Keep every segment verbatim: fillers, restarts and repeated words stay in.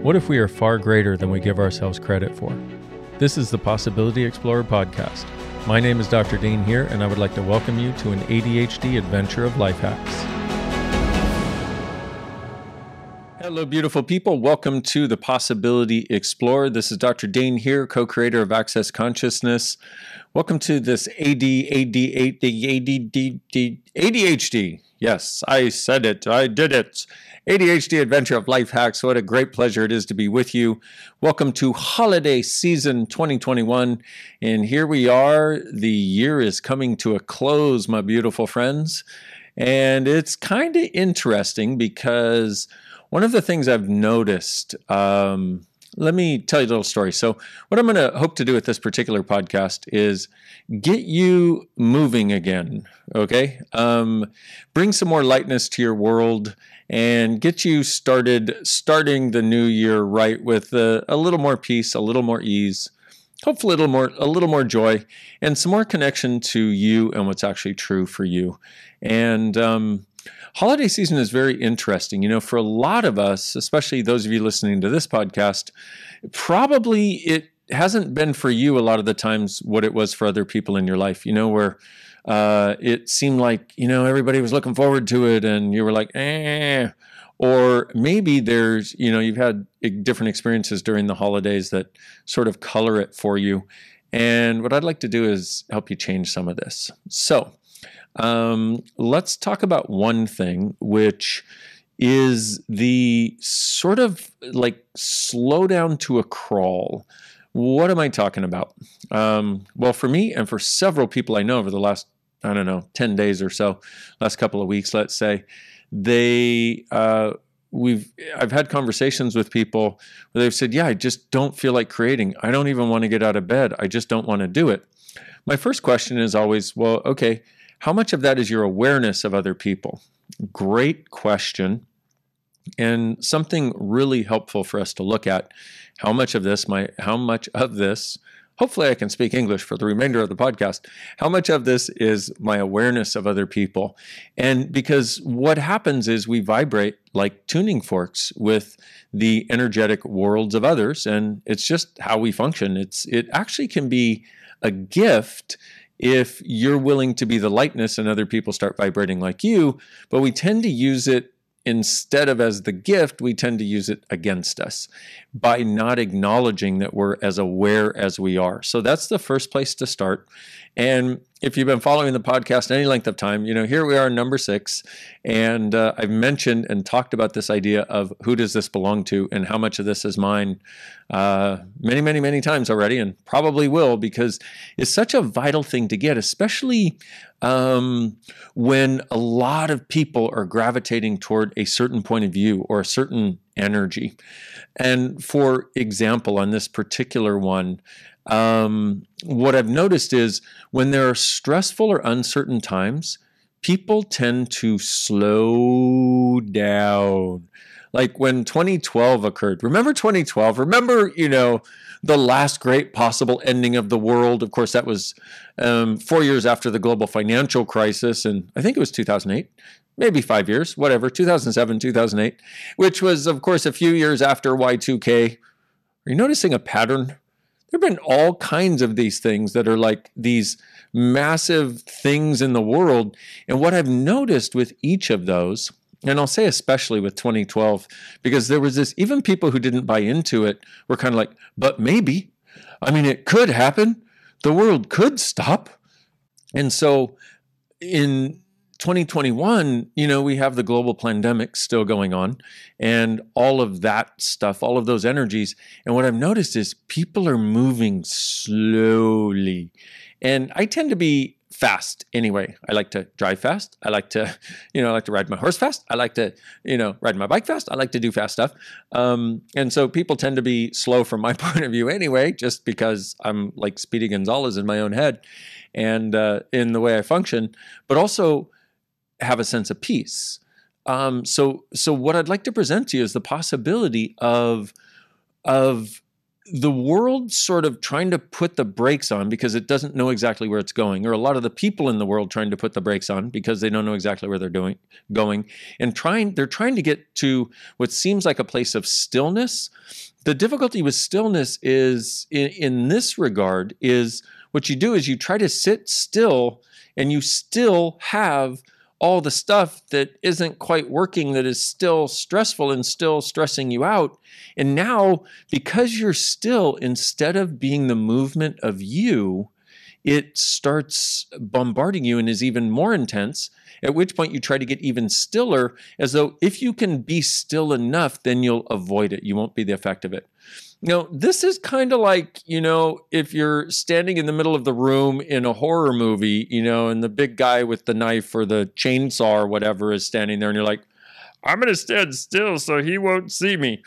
What if we are far greater than we give ourselves credit for? This is the Possibility Explorer podcast. My name is Doctor Dean here, and I would like to welcome you to an A D H D adventure of life hacks. Hello, beautiful people. Welcome to the Possibility Explorer. This is Doctor Dean here, co-creator of Access Consciousness. Welcome to this A D, A D, A D, A D, D, D, A D H D. Yes, I said it. I did it. A D H D Adventure of Life Hacks. What a great pleasure it is to be with you. Welcome to holiday season twenty twenty-one. And here we are. The year is coming to a close, my beautiful friends. And it's kind of interesting because one of the things I've noticed, um, let me tell you a little story. So what I'm going to hope to do with this particular podcast is get you moving again, okay? Um, bring some more lightness to your world and get you started, starting the new year right with a, a little more peace, a little more ease, hopefully a little more, a little more joy, and some more connection to you and what's actually true for you. And um, holiday season is very interesting. You know, for a lot of us, especially those of you listening to this podcast, probably it hasn't been for you a lot of the times what it was for other people in your life, you know, where uh, it seemed like, you know, everybody was looking forward to it and you were like, eh. Or maybe there's, you know, you've had different experiences during the holidays that sort of color it for you. And what I'd like to do is help you change some of this. So um, let's talk about one thing, which is the sort of like slow down to a crawl. What am I talking about? Um, well, for me and for several people I know over the last, I don't know, ten days or so, last couple of weeks, let's say, they, uh, we've, I've had conversations with people where they've said, yeah, I just don't feel like creating. I don't even want to get out of bed. I just don't want to do it. My first question is always, well, okay, how much of that is your awareness of other people? Great question. And something really helpful for us to look at. How much of this, my, how much of this, hopefully I can speak English for the remainder of the podcast. How much of this is my awareness of other people? And because what happens is we vibrate like tuning forks with the energetic worlds of others, and it's just how we function. It's, it actually can be a gift if you're willing to be the lightness and other people start vibrating like you, but we tend to use it instead of as the gift, we tend to use it against us by not acknowledging that we're as aware as we are. So that's the first place to start. And if you've been following the podcast any length of time, you know, here we are, number six. And uh, I've mentioned and talked about this idea of who does this belong to and how much of this is mine uh, many, many, many times already, and probably will, because it's such a vital thing to get, especially um, when a lot of people are gravitating toward a certain point of view or a certain energy. And for example, on this particular one, um, what I've noticed is when there are stressful or uncertain times, people tend to slow down. Like when twenty twelve occurred. Remember twenty twelve? Remember, you know, the last great possible ending of the world. Of course, that was um, four years after the global financial crisis. And I think it was two thousand eight. Maybe five years, whatever, two thousand seven, two thousand eight, which was, of course, a few years after Y two K. Are you noticing a pattern? There have been all kinds of these things that are like these massive things in the world. And what I've noticed with each of those, and I'll say especially with twenty twelve, because there was this, even people who didn't buy into it were kind of like, but maybe, I mean, it could happen. The world could stop. And so in twenty twenty-one, you know, we have the global pandemic still going on and all of that stuff, all of those energies. And what I've noticed is people are moving slowly. And I tend to be fast anyway. I like to drive fast. I like to, you know, I like to ride my horse fast. I like to, you know, ride my bike fast. I like to do fast stuff. Um, and so people tend to be slow from my point of view anyway, just because I'm like Speedy Gonzalez in my own head and uh, in the way I function, but also have a sense of peace. Um, so, so what I'd like to present to you is the possibility of, of the world's sort of trying to put the brakes on because it doesn't know exactly where it's going, or a lot of the people in the world trying to put the brakes on because they don't know exactly where they're doing going, and trying they're trying to get to what seems like a place of stillness. The difficulty with stillness is in, in this regard is what you do is you try to sit still and you still have all the stuff that isn't quite working, that is still stressful and still stressing you out. And now, because you're still, instead of being the movement of you, it starts bombarding you and is even more intense, at which point you try to get even stiller, as though if you can be still enough, then you'll avoid it. You won't be the effect of it. Now, this is kind of like, you know, if you're standing in the middle of the room in a horror movie, you know, and the big guy with the knife or the chainsaw or whatever is standing there, and you're like, I'm going to stand still so he won't see me.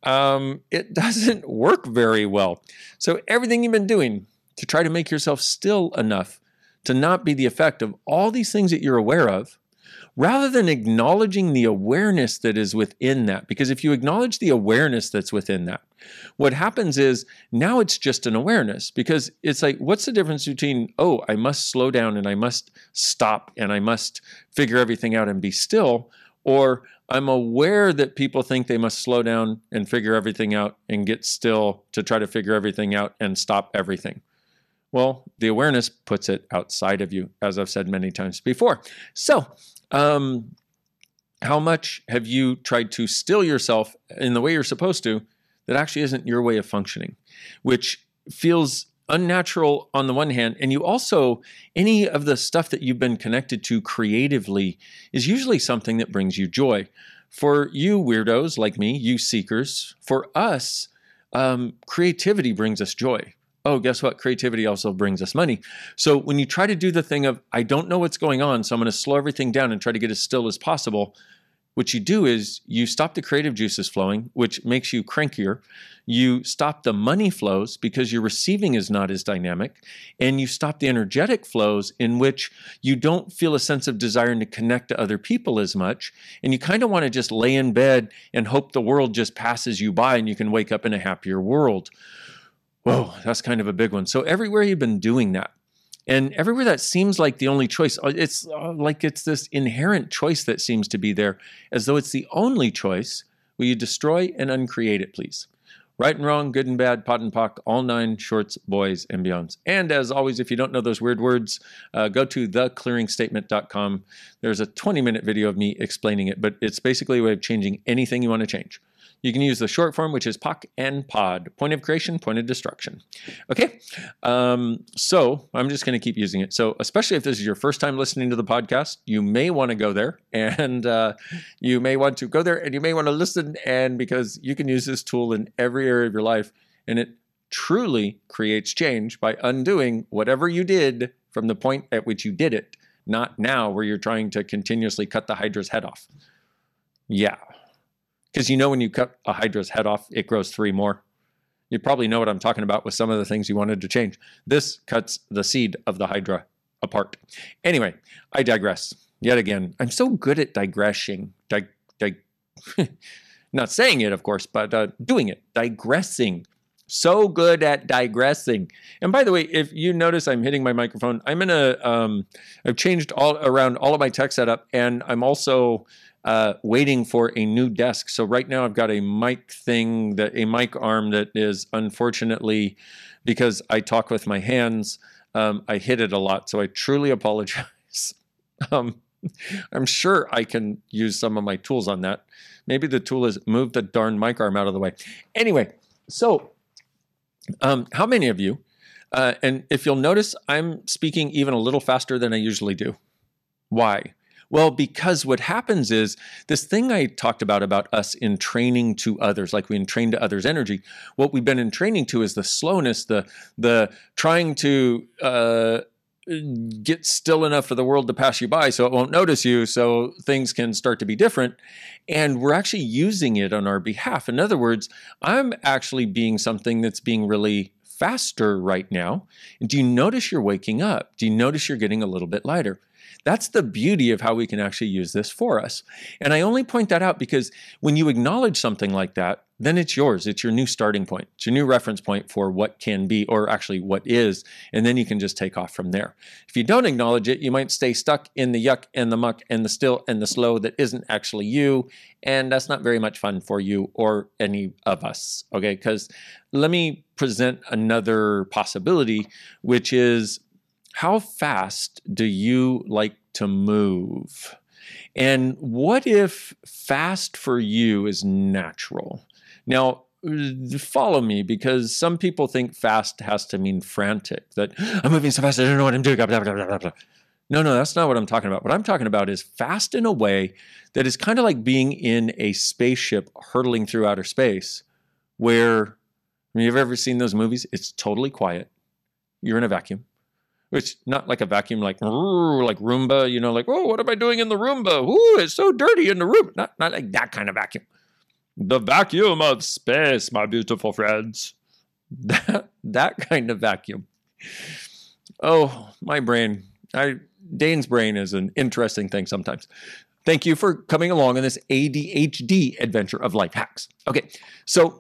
Um, it doesn't work very well. So everything you've been doing to try to make yourself still enough to not be the effect of all these things that you're aware of, rather than acknowledging the awareness that is within that. Because if you acknowledge the awareness that's within that, what happens is now it's just an awareness, because it's like, what's the difference between, oh, I must slow down and I must stop and I must figure everything out and be still, or I'm aware that people think they must slow down and figure everything out and get still to try to figure everything out and stop everything. Well, the awareness puts it outside of you, as I've said many times before. So, um, how much have you tried to still yourself in the way you're supposed to that actually isn't your way of functioning, which feels unnatural on the one hand, and you also, any of the stuff that you've been connected to creatively is usually something that brings you joy. For you weirdos like me, you seekers, for us, um, creativity brings us joy. Oh, guess what? Creativity also brings us money. So when you try to do the thing of, I don't know what's going on, so I'm going to slow everything down and try to get as still as possible, what you do is you stop the creative juices flowing, which makes you crankier. You stop the money flows because your receiving is not as dynamic, and you stop the energetic flows in which you don't feel a sense of desire to connect to other people as much, and you kind of want to just lay in bed and hope the world just passes you by and you can wake up in a happier world. Whoa, that's kind of a big one. So everywhere you've been doing that, and everywhere that seems like the only choice, it's like it's this inherent choice that seems to be there, as though it's the only choice. Will you destroy and uncreate it, please? Right and wrong, good and bad, pot and pock, all nine shorts, boys, and beyonds. And as always, if you don't know those weird words, uh, go to the clearing statement dot com. There's a twenty minute video of me explaining it, but it's basically a way of changing anything you want to change. You can use the short form, which is P O C and POD, point of creation, point of destruction. Okay, um, so I'm just going to keep using it. So especially if this is your first time listening to the podcast, you may want to go there, and uh, you may want to go there, and you may want to listen, and because you can use this tool in every area of your life, and it truly creates change by undoing whatever you did from the point at which you did it, not now where you're trying to continuously cut the Hydra's head off. Yeah. Because you know when you cut a Hydra's head off, it grows three more. You probably know what I'm talking about with some of the things you wanted to change. This cuts the seed of the Hydra apart. Anyway, I digress. Yet again, I'm so good at digressing. Dig, dig, not saying it, of course, but uh, doing it. Digressing. So good at digressing. And by the way, if you notice I'm hitting my microphone, I'm in a, um, I've changed all around all of my tech setup, and I'm also Uh, waiting for a new desk. So right now I've got a mic thing, that a mic arm that is, unfortunately, because I talk with my hands, um, I hit it a lot. So I truly apologize. um, I'm sure I can use some of my tools on that. Maybe the tool is move the darn mic arm out of the way. Anyway, so um, how many of you, uh, and if you'll notice, I'm speaking even a little faster than I usually do. Why? Well, because what happens is this thing I talked about, about us in training to others, like we entrain to others' energy. What we've been in training to is the slowness, the the trying to uh, get still enough for the world to pass you by so it won't notice you, so things can start to be different. And we're actually using it on our behalf. In other words, I'm actually being something that's being really faster right now. And do you notice you're waking up? Do you notice you're getting a little bit lighter? That's the beauty of how we can actually use this for us. And I only point that out because when you acknowledge something like that, then it's yours. It's your new starting point. It's your new reference point for what can be, or actually what is, and then you can just take off from there. If you don't acknowledge it, you might stay stuck in the yuck and the muck and the still and the slow that isn't actually you, and that's not very much fun for you or any of us, okay? Because let me present another possibility, which is, how fast do you like to move? And what if fast for you is natural? Now, follow me, because some people think fast has to mean frantic, that I'm moving so fast, I don't know what I'm doing. Blah, blah, blah, blah, blah. No, no, that's not what I'm talking about. What I'm talking about is fast in a way that is kind of like being in a spaceship hurtling through outer space, where, I mean, you've ever seen those movies? It's totally quiet. You're in a vacuum. Which, not like a vacuum like like Roomba, you know, like, oh, what am I doing in the Roomba? Ooh, it's so dirty in the room. Not, not like that kind of vacuum. The vacuum of space, my beautiful friends. That, that kind of vacuum. Oh, my brain. I, Dane's brain is an interesting thing sometimes. Thank you for coming along on this A D H D adventure of life hacks. Okay, so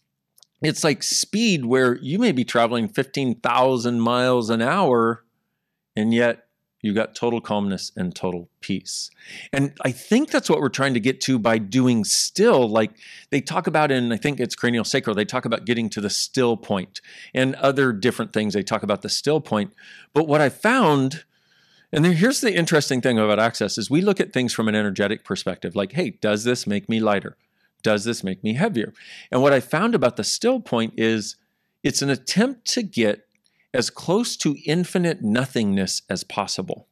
it's like speed, where you may be traveling fifteen thousand miles an hour, and yet you got total calmness and total peace. And I think that's what we're trying to get to by doing still. Like they talk about in, I think it's cranial sacral, they talk about getting to the still point, and other different things. They talk about the still point. But what I found, and then here's the interesting thing about Access, is we look at things from an energetic perspective. Like, hey, does this make me lighter? Does this make me heavier? And what I found about the still point is it's an attempt to get as close to infinite nothingness as possible.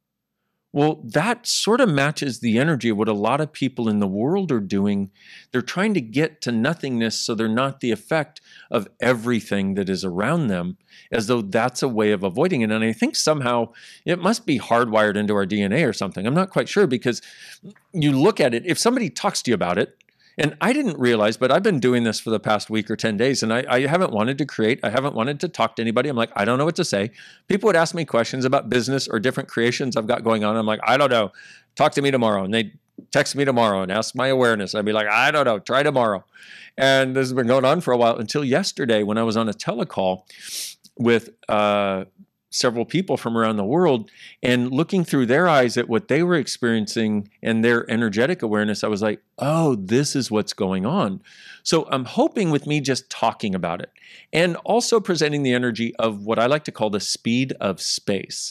Well, that sort of matches the energy of what a lot of people in the world are doing. They're trying to get to nothingness so they're not the effect of everything that is around them, as though that's a way of avoiding it. And I think somehow it must be hardwired into our D N A or something. I'm not quite sure, because you look at it, if somebody talks to you about it, and I didn't realize, but I've been doing this for the past week or ten days, and I, I haven't wanted to create, I haven't wanted to talk to anybody. I'm like, I don't know what to say. People would ask me questions about business or different creations I've got going on. I'm like, I don't know. Talk to me tomorrow. And they text me tomorrow and ask my awareness. I'd be like, I don't know. Try tomorrow. And this has been going on for a while, until yesterday when I was on a telecall with uh, several people from around the world, and looking through their eyes at what they were experiencing and their energetic awareness, I was like, oh, this is what's going on. So I'm hoping with me just talking about it, and also presenting the energy of what I like to call the speed of space.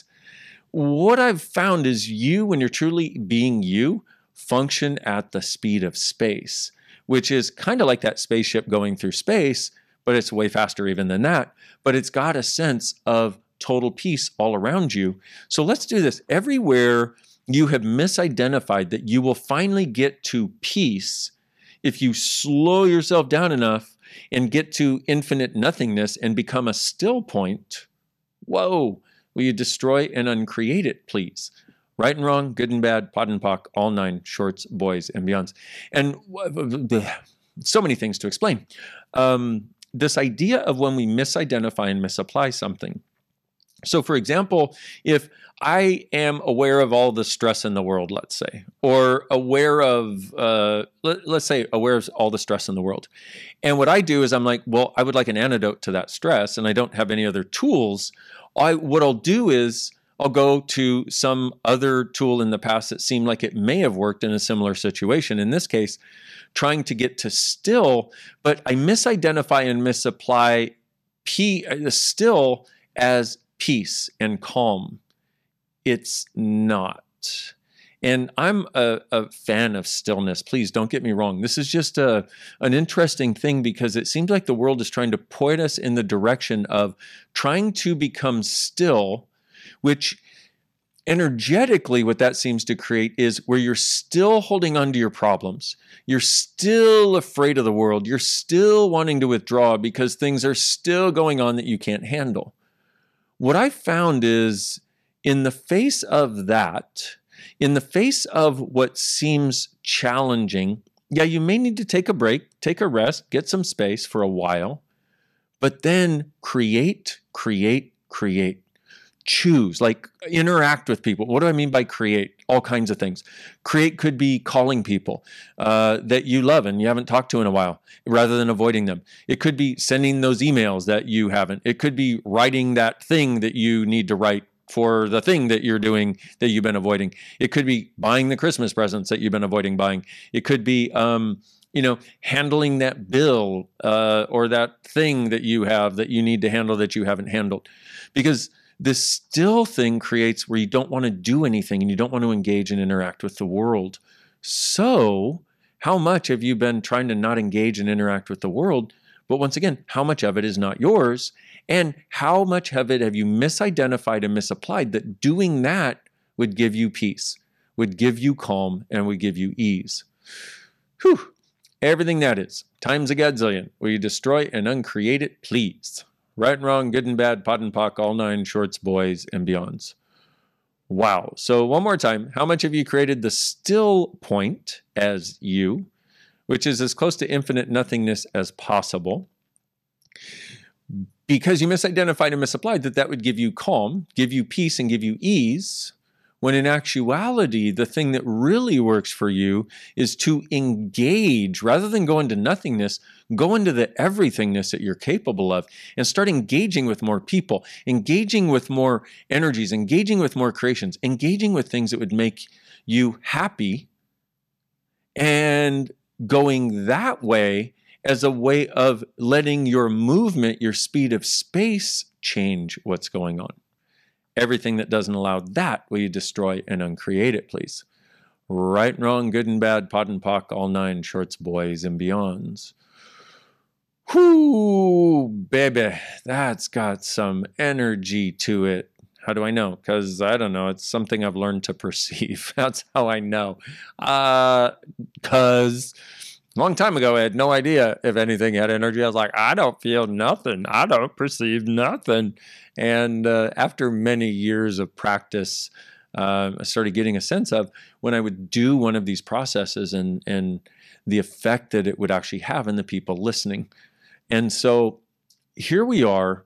What I've found is you, when you're truly being you, function at the speed of space, which is kind of like that spaceship going through space, but it's way faster even than that. But it's got a sense of total peace all around you. So let's do this. Everywhere you have misidentified that you will finally get to peace if you slow yourself down enough and get to infinite nothingness and become a still point. Whoa, will you destroy and uncreate it, please? Right and wrong, good and bad, pod and pock, all nine, shorts, boys, and beyonds. And so many things to explain. Um, this idea of when we misidentify and misapply something. So for example, if I am aware of all the stress in the world, let's say, or aware of, uh, let, let's say aware of all the stress in the world. And what I do is I'm like, well, I would like an antidote to that stress, and I don't have any other tools. I, what I'll do is I'll go to some other tool in the past that seemed like it may have worked in a similar situation. In this case, trying to get to still, but I misidentify and misapply P, still as peace and calm. It's not. And I'm a, a fan of stillness. Please don't get me wrong. This is just a, an interesting thing, because it seems like the world is trying to point us in the direction of trying to become still, which energetically what that seems to create is where you're still holding on to your problems. You're still afraid of the world. You're still wanting to withdraw because things are still going on that you can't handle. What I found is, in the face of that, in the face of what seems challenging, yeah, you may need to take a break, take a rest, get some space for a while, but then create, create, create. choose, like interact with people. What do I mean by create? All kinds of things. Create could be calling people uh, that you love and you haven't talked to in a while, rather than avoiding them. It could be sending those emails that you haven't. It could be writing that thing that you need to write for the thing that you're doing that you've been avoiding. It could be buying the Christmas presents that you've been avoiding buying. It could be, um, you know, handling that bill uh, or that thing that you have that you need to handle that you haven't handled. Because this still thing creates where you don't want to do anything and you don't want to engage and interact with the world. So how much have you been trying to not engage and interact with the world? But once again, how much of it is not yours? And how much of it have you misidentified and misapplied that doing that would give you peace, would give you calm, and would give you ease? Whew. Everything that is, times a godzillion. Will you destroy and uncreate it, please? Right and wrong, good and bad, pot and pock, all nine shorts, boys, and beyonds. Wow. So one more time, how much have you created the still point as you, which is as close to infinite nothingness as possible? Because you misidentified and misapplied that that would give you calm, give you peace, and give you ease, when in actuality, the thing that really works for you is to engage, rather than go into nothingness, go into the everythingness that you're capable of and start engaging with more people, engaging with more energies, engaging with more creations, engaging with things that would make you happy, and going that way as a way of letting your movement, your speed of space change what's going on. Everything that doesn't allow that, will you destroy and uncreate it, please? Right and wrong, good and bad, pot and pock, all nine shorts, boys, and beyonds. Whoo, baby, that's got some energy to it. How do I know? Because I don't know. It's something I've learned to perceive. That's how I know. Uh, because a long time ago, I had no idea if anything had energy. I was like, I don't feel nothing. I don't perceive nothing. And uh, after many years of practice, uh, I started getting a sense of when I would do one of these processes and, and the effect that it would actually have in the people listening. And so here we are.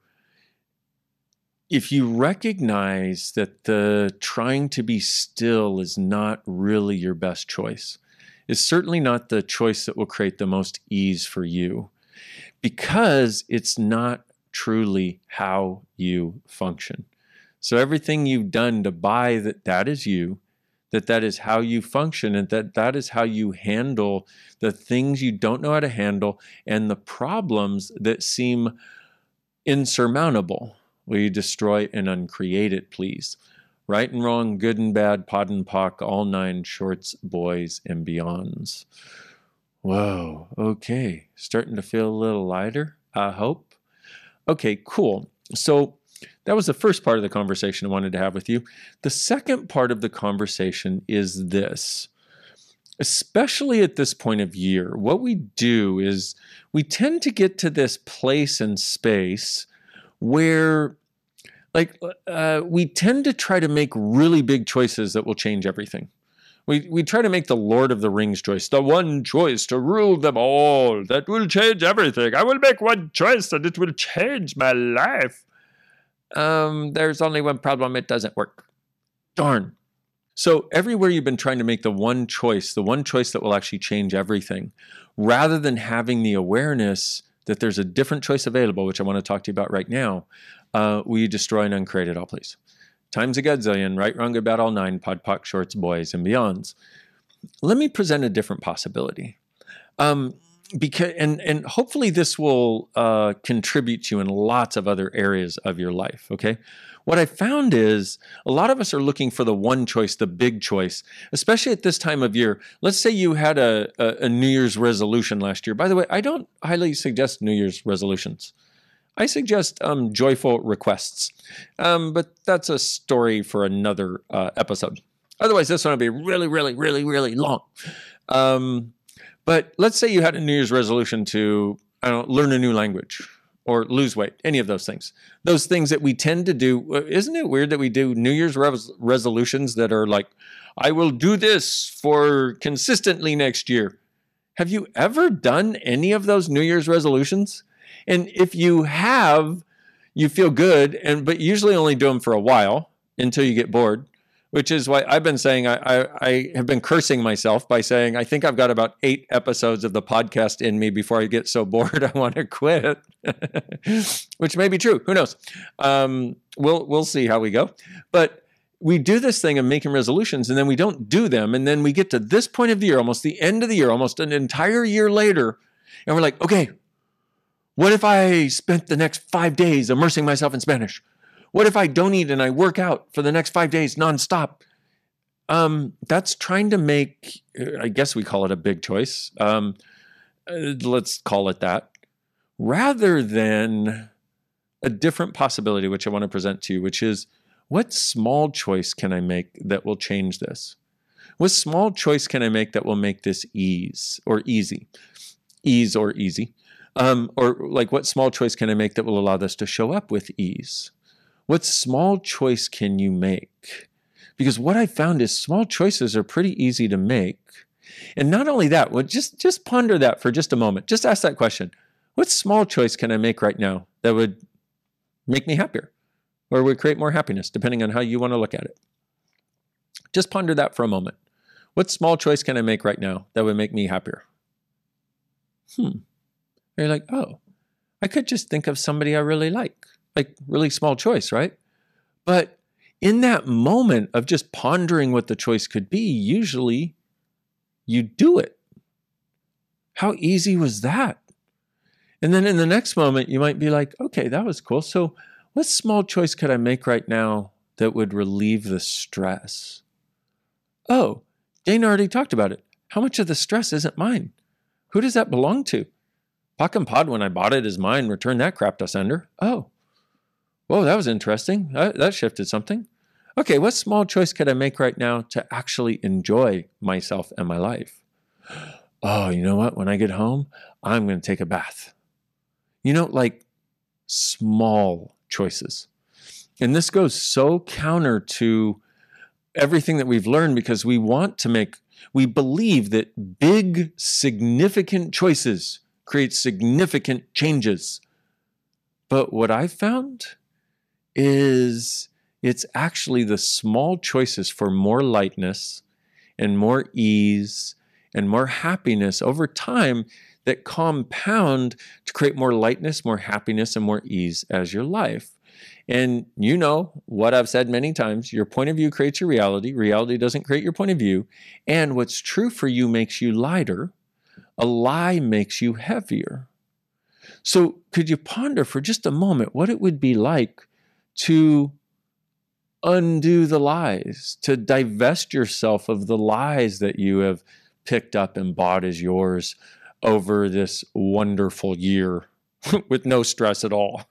If you recognize that the trying to be still is not really your best choice, it's certainly not the choice that will create the most ease for you, because it's not truly how you function. So everything you've done to buy that that is you, that that is how you function, and that that is how you handle the things you don't know how to handle and the problems that seem insurmountable. Will you destroy and uncreate it, please? Right and wrong, good and bad, pot and pock, all nine shorts, boys, and beyonds. Whoa, okay. Starting to feel a little lighter, I hope. Okay, cool. So that was the first part of the conversation I wanted to have with you. The second part of the conversation is this. Especially at this point of year, what we do is we tend to get to this place and space where like uh, we tend to try to make really big choices that will change everything. We we try to make the Lord of the Rings choice, the one choice to rule them all, that will change everything. I will make one choice and it will change my life. Um, there's only one problem, it doesn't work. Darn. So everywhere you've been trying to make the one choice, the one choice that will actually change everything, rather than having the awareness that there's a different choice available, which I want to talk to you about right now, uh, will you destroy and uncreate it all, please? Times a godzillion, right, wrong, good, bad, all nine, pod, poc, shorts, boys, and beyonds. Let me present a different possibility. Um, because and and hopefully this will uh, contribute to you in lots of other areas of your life, okay? What I found is a lot of us are looking for the one choice, the big choice, especially at this time of year. Let's say you had a, a, a New Year's resolution last year. By the way, I don't highly suggest New Year's resolutions. I suggest um, joyful requests, um, but that's a story for another uh, episode. Otherwise, this one will be really, really, really, really long. Um, but let's say you had a New Year's resolution to, I don't know, learn a new language or lose weight, any of those things. Those things that we tend to do. Isn't it weird that we do New Year's res- resolutions that are like, I will do this for consistently next year? Have you ever done any of those New Year's resolutions? And if you have, you feel good, and but usually only do them for a while until you get bored, which is why I've been saying I, I, I have been cursing myself by saying I think I've got about eight episodes of the podcast in me before I get so bored I want to quit, which may be true. Who knows? Um, we'll we'll see how we go. But we do this thing of making resolutions, and then we don't do them, and then we get to this point of the year, almost the end of the year, almost an entire year later, and we're like, okay, what if I spent the next five days immersing myself in Spanish? What if I don't eat and I work out for the next five days nonstop? Um, that's trying to make, I guess we call it a big choice. Um, uh, let's call it that. Rather than a different possibility, which I want to present to you, which is, what small choice can I make that will change this? What small choice can I make that will make this ease or easy? Ease or easy. Um, or like, what small choice can I make that will allow this to show up with ease? What small choice can you make? Because what I found is small choices are pretty easy to make. And not only that, well, just, just ponder that for just a moment. Just ask that question. What small choice can I make right now that would make me happier or would create more happiness, depending on how you want to look at it? Just ponder that for a moment. What small choice can I make right now that would make me happier? Hmm. You're like, oh, I could just think of somebody I really like. Like, really small choice, right? But in that moment of just pondering what the choice could be, usually you do it. How easy was that? And then in the next moment, you might be like, okay, that was cool. So what small choice could I make right now that would relieve the stress? Oh, Dana already talked about it. How much of the stress isn't mine? Who does that belong to? Pock and Pod, when I bought it, is mine. Return that crap to sender. Oh. Whoa, that was interesting. That, that shifted something. Okay, what small choice could I make right now to actually enjoy myself and my life? Oh, you know what? When I get home, I'm going to take a bath. You know, like small choices. And this goes so counter to everything that we've learned because we want to make, we believe that big, significant choices create significant changes. But what I've found is it's actually the small choices for more lightness and more ease and more happiness over time that compound to create more lightness, more happiness, and more ease as your life. And you know what I've said many times, your point of view creates your reality. Reality doesn't create your point of view. And what's true for you makes you lighter. A lie makes you heavier. So could you ponder for just a moment what it would be like to undo the lies, to divest yourself of the lies that you have picked up and bought as yours over this wonderful year with no stress at all?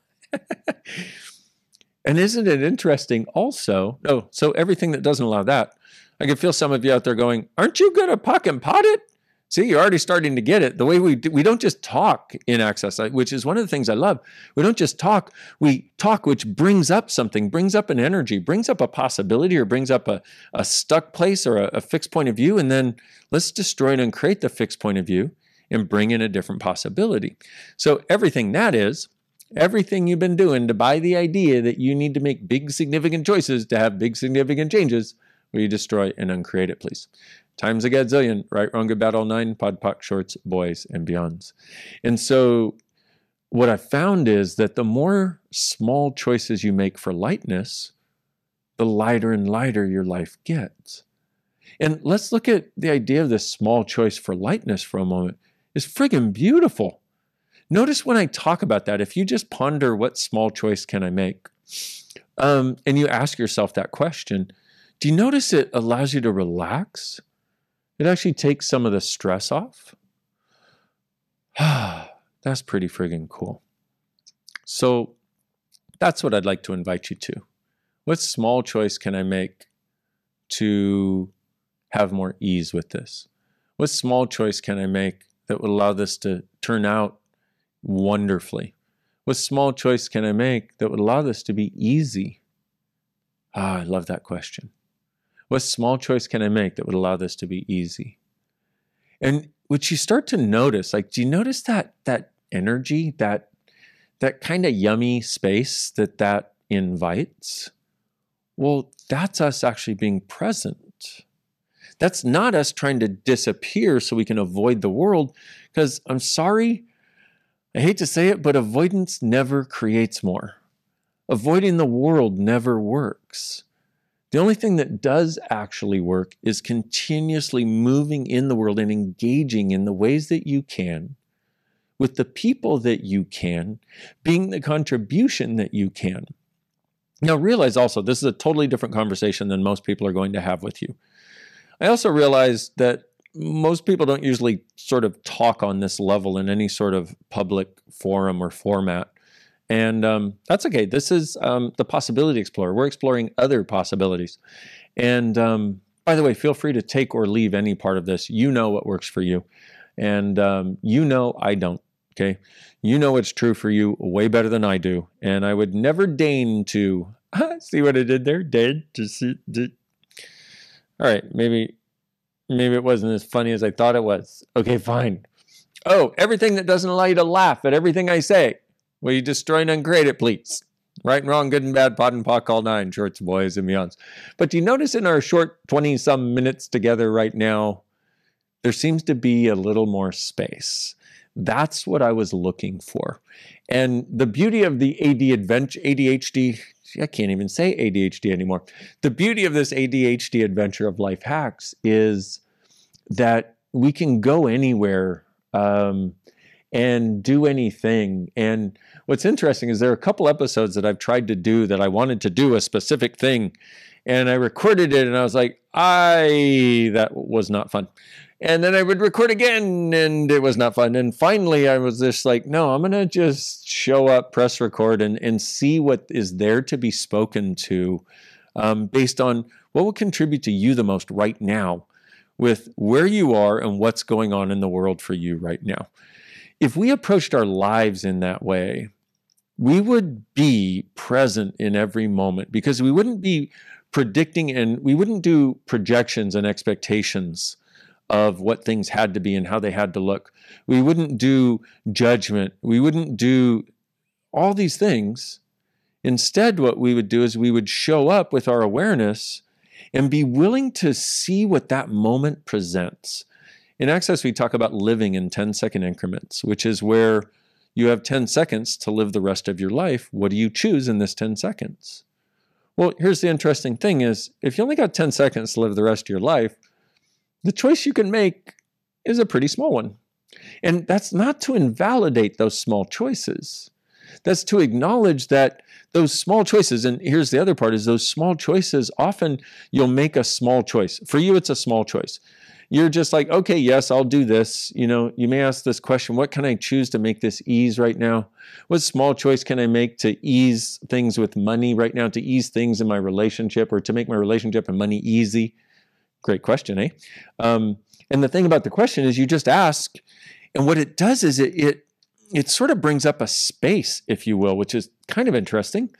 And isn't it interesting also? Oh, so everything that doesn't allow that, I can feel some of you out there going, aren't you going to Pock and Pod it? See, you're already starting to get it. The way we do, we don't just talk in Access, which is one of the things I love. We don't just talk. We talk, which brings up something, brings up an energy, brings up a possibility, or brings up a, a stuck place or a, a fixed point of view. And then let's destroy it and create the fixed point of view and bring in a different possibility. So everything that is, everything you've been doing to buy the idea that you need to make big, significant choices to have big, significant changes, will you destroy and uncreate it, please? Times a gazillion, right, wrong, good, bad, all nine, pod, poc, shorts, boys, and beyonds. And so what I found is that the more small choices you make for lightness, the lighter and lighter your life gets. And let's look at the idea of this small choice for lightness for a moment. It's friggin' beautiful. Notice when I talk about that, if you just ponder what small choice can I make, um, and you ask yourself that question, do you notice it allows you to relax? It actually takes some of the stress off. That's pretty friggin' cool. So that's what I'd like to invite you to. What small choice can I make to have more ease with this? What small choice can I make that would allow this to turn out wonderfully? What small choice can I make that would allow this to be easy? Ah, I love that question. What small choice can I make that would allow this to be easy? And what you start to notice, like, do you notice that that energy, that that kind of yummy space that that invites, well, that's us actually being present. That's not us trying to disappear so we can avoid the world, because I'm sorry, I hate to say it, but avoidance never creates more. Avoiding the world never works. The only thing that does actually work is continuously moving in the world and engaging in the ways that you can, with the people that you can, being the contribution that you can. Now realize also, this is a totally different conversation than most people are going to have with you. I also realize that most people don't usually sort of talk on this level in any sort of public forum or format. And um, that's okay. This is um, the Possibility Explorer. We're exploring other possibilities. And um, by the way, feel free to take or leave any part of this. You know what works for you. And um, you know I don't, okay? You know what's true for you way better than I do. And I would never deign to, see what I did there? Did? to see, did. All right, maybe, maybe it wasn't as funny as I thought it was. Okay, fine. Oh, everything that doesn't allow you to laugh at everything I say, will you destroy and uncreate it, please? Right and wrong, good and bad, pot and pock, all nine, shorts, boys, and beyonds. But do you notice in our short twenty-some minutes together right now, there seems to be a little more space. That's what I was looking for. And the beauty of the A D adventure, A D H D, I can't even say A D H D anymore. The beauty of this A D H D adventure of Life Hacks is that we can go anywhere um, and do anything. And what's interesting is there are a couple episodes that I've tried to do that I wanted to do a specific thing. And I recorded it and I was like, I, that was not fun. And then I would record again and it was not fun. And finally I was just like, no, I'm going to just show up, press record and, and see what is there to be spoken to um, based on what will contribute to you the most right now with where you are and what's going on in the world for you right now. If we approached our lives in that way, we would be present in every moment because we wouldn't be predicting and we wouldn't do projections and expectations of what things had to be and how they had to look. We wouldn't do judgment. We wouldn't do all these things. Instead, what we would do is we would show up with our awareness and be willing to see what that moment presents. In Access, we talk about living in ten-second increments, which is where you have ten seconds to live the rest of your life. What do you choose in this ten seconds? Well, here's the interesting thing is, if you only got ten seconds to live the rest of your life, the choice you can make is a pretty small one. And that's not to invalidate those small choices. That's to acknowledge that those small choices, and here's the other part, is those small choices, often you'll make a small choice. For you, it's a small choice. You're just like, okay, yes, I'll do this. You know, you may ask this question, what can I choose to make this ease right now? What small choice can I make to ease things with money right now, to ease things in my relationship or to make my relationship and money easy? Great question, eh? Um, and the thing about the question is you just ask, and what it does is it it, it sort of brings up a space, if you will, which is kind of interesting.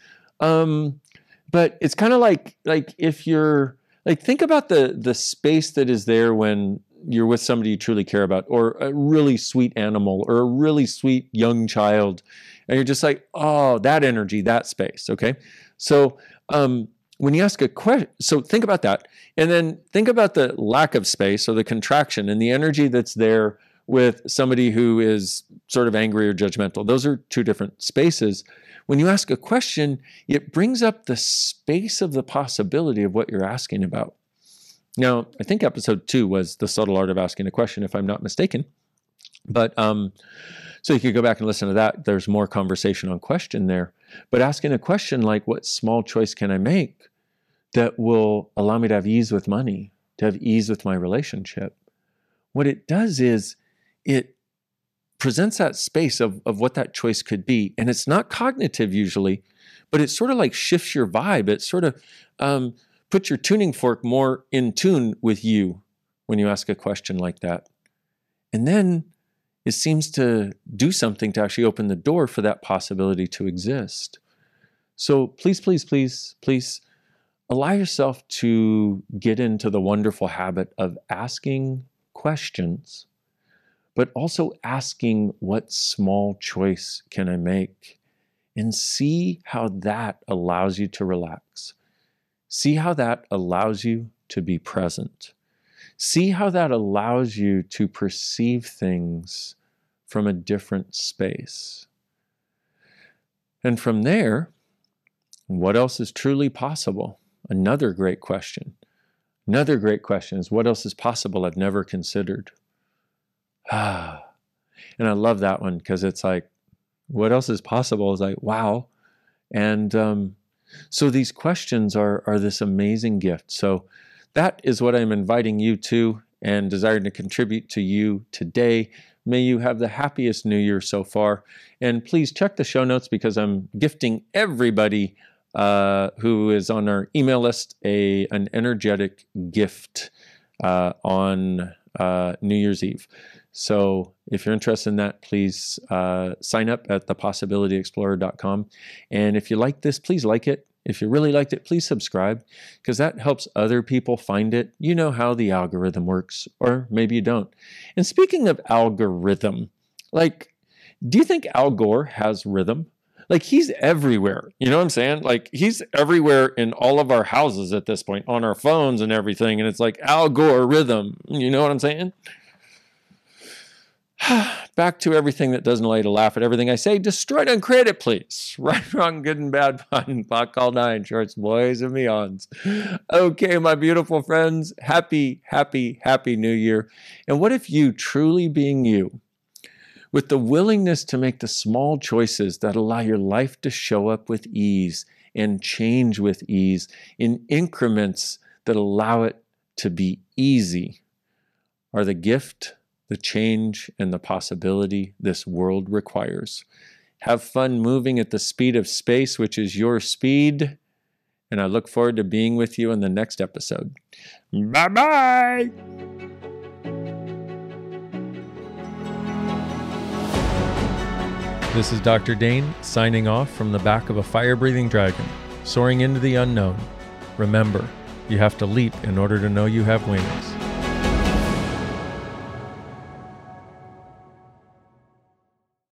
Um, but it's kind of like like if you're, like think about the the space that is there when you're with somebody you truly care about, or a really sweet animal, or a really sweet young child, and you're just like, oh, that energy, that space, okay? So, um, when you ask a question, so think about that. And then think about the lack of space or the contraction and the energy that's there with somebody who is sort of angry or judgmental. Those are two different spaces. When you ask a question, it brings up the space of the possibility of what you're asking about. Now, I think episode two was the subtle art of asking a question, if I'm not mistaken. But um, so you could go back and listen to that. There's more conversation on question there. But asking a question like, what small choice can I make that will allow me to have ease with money, to have ease with my relationship? What it does is it presents that space of, of what that choice could be. And it's not cognitive usually, but it sort of like shifts your vibe. It sort of um, puts your tuning fork more in tune with you when you ask a question like that. And then it seems to do something to actually open the door for that possibility to exist. So please, please, please, please allow yourself to get into the wonderful habit of asking questions, but also asking, what small choice can I make? and see how that allows you to relax. See how that allows you to be present. See how that allows you to perceive things from a different space. And from there, what else is truly possible? Another great question. Another great question is, what else is possible I've never considered? Ah, and I love that one because it's like, what else is possible? It's like, wow. And um, so these questions are, are this amazing gift. So that is what I'm inviting you to and desiring to contribute to you today. May you have the happiest New Year so far. And please check the show notes because I'm gifting everybody uh, who is on our email list a an energetic gift uh, on uh, New Year's Eve. So if you're interested in that, please uh, sign up at the possibility explorer dot com. And if you like this, please like it. If you really liked it, please subscribe because that helps other people find it. You know how the algorithm works, or maybe you don't. And speaking of algorithm, like, do you think Al Gore has rhythm? Like, he's everywhere. You know what I'm saying? Like, he's everywhere in all of our houses at this point, on our phones and everything. And it's like Al Gore rhythm. You know what I'm saying? Back to everything that doesn't allow you to laugh at everything I say. Destroyed on credit, please. Right, wrong, good and bad, fun. Pot call nine, shorts, boys, and beyonds. Okay, my beautiful friends. Happy, happy, happy New Year. And what if you, truly being you, with the willingness to make the small choices that allow your life to show up with ease and change with ease in increments that allow it to be easy, are the gift, the change, and the possibility this world requires. Have fun moving at the speed of space, which is your speed. And I look forward to being with you in the next episode. Bye-bye. This is Doctor Dane signing off from the back of a fire-breathing dragon, soaring into the unknown. Remember, you have to leap in order to know you have wings.